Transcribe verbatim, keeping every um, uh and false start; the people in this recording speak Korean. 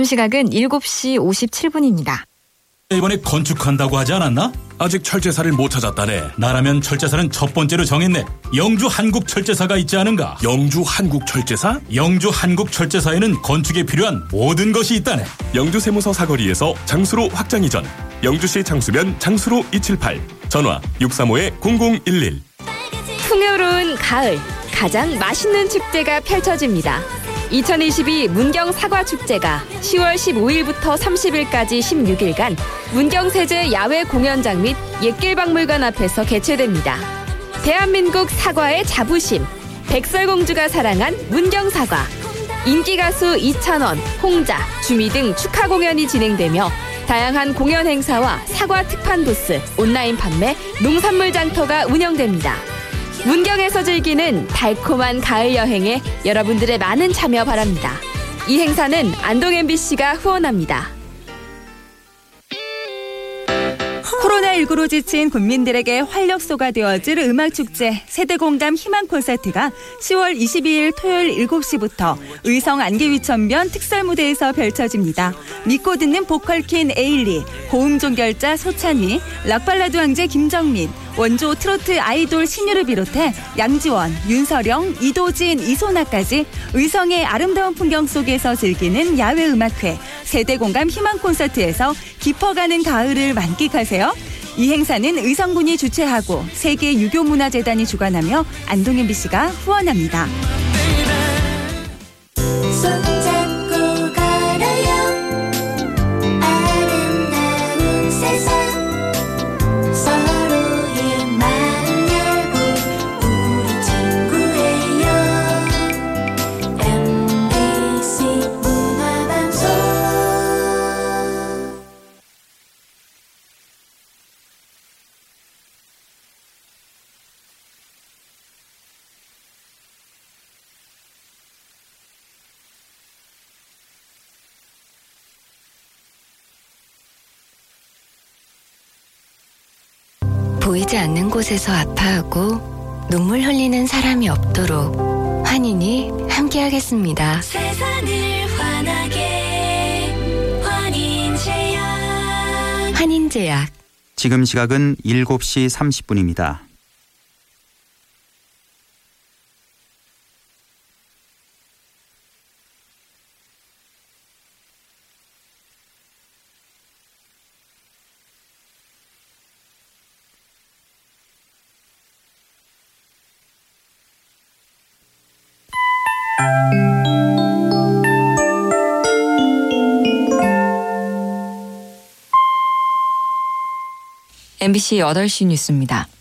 시각은 일곱 시 오십칠 분입니다. 이번에 건축한다고 하지 않았나? 아직 철제사를 못 찾았다네. 나라면 철제사는 첫 번째로 정했네. 영주 한국철제사가 있지 않은가? 영주 한국철제사? 영주 한국철제사에는 건축에 필요한 모든 것이 있다네. 영주 세무서 사거리에서 장수로 확장 이전. 영주시 장수면 장수로 이칠팔. 전화 육삼오 공공일일. 풍요로운 가을, 가장 맛있는 축제가 펼쳐집니다. 이천이십이 문경 사과축제가 시월 십오일부터 삼십일까지 십육 일간 문경세제 야외 공연장 및 옛길박물관 앞에서 개최됩니다. 대한민국 사과의 자부심, 백설공주가 사랑한 문경사과, 인기가수 이찬원, 홍자, 주미 등 축하 공연이 진행되며 다양한 공연 행사와 사과 특판 부스, 온라인 판매, 농산물 장터가 운영됩니다. 문경에서 즐기는 달콤한 가을 여행에 여러분들의 많은 참여 바랍니다. 이 행사는 안동 엠비씨가 후원합니다. 코로나십구로 지친 국민들에게 활력소가 되어줄 음악축제 세대공감 희망 콘서트가 시월 이십이일 토요일 일곱 시부터 의성 안개위천면 특설무대에서 펼쳐집니다. 믿고 듣는 보컬킨 에일리, 고음종결자 소찬휘, 락발라드 황제 김정민, 원조 트로트 아이돌 신유를 비롯해 양지원, 윤서령, 이도진, 이소나까지 의성의 아름다운 풍경 속에서 즐기는 야외 음악회 세대공감 희망 콘서트에서 깊어가는 가을을 만끽하세요. 이 행사는 의성군이 주최하고 세계유교문화재단이 주관하며 안동 엠비씨가 후원합니다. 손잡고 걸어요. 아름다운 세상. 서로의 마음 열고 우리 친구예요. 엠비씨 문화방송. 보이지 않는 곳에서 아파하고 눈물 흘리는 사람이 없도록 환인이 함께하겠습니다. 세상을 환하게 환인제약. 환인제약. 지금 시각은 일곱 시 삼십 분입니다. 엠비씨 여덟 시 뉴스입니다.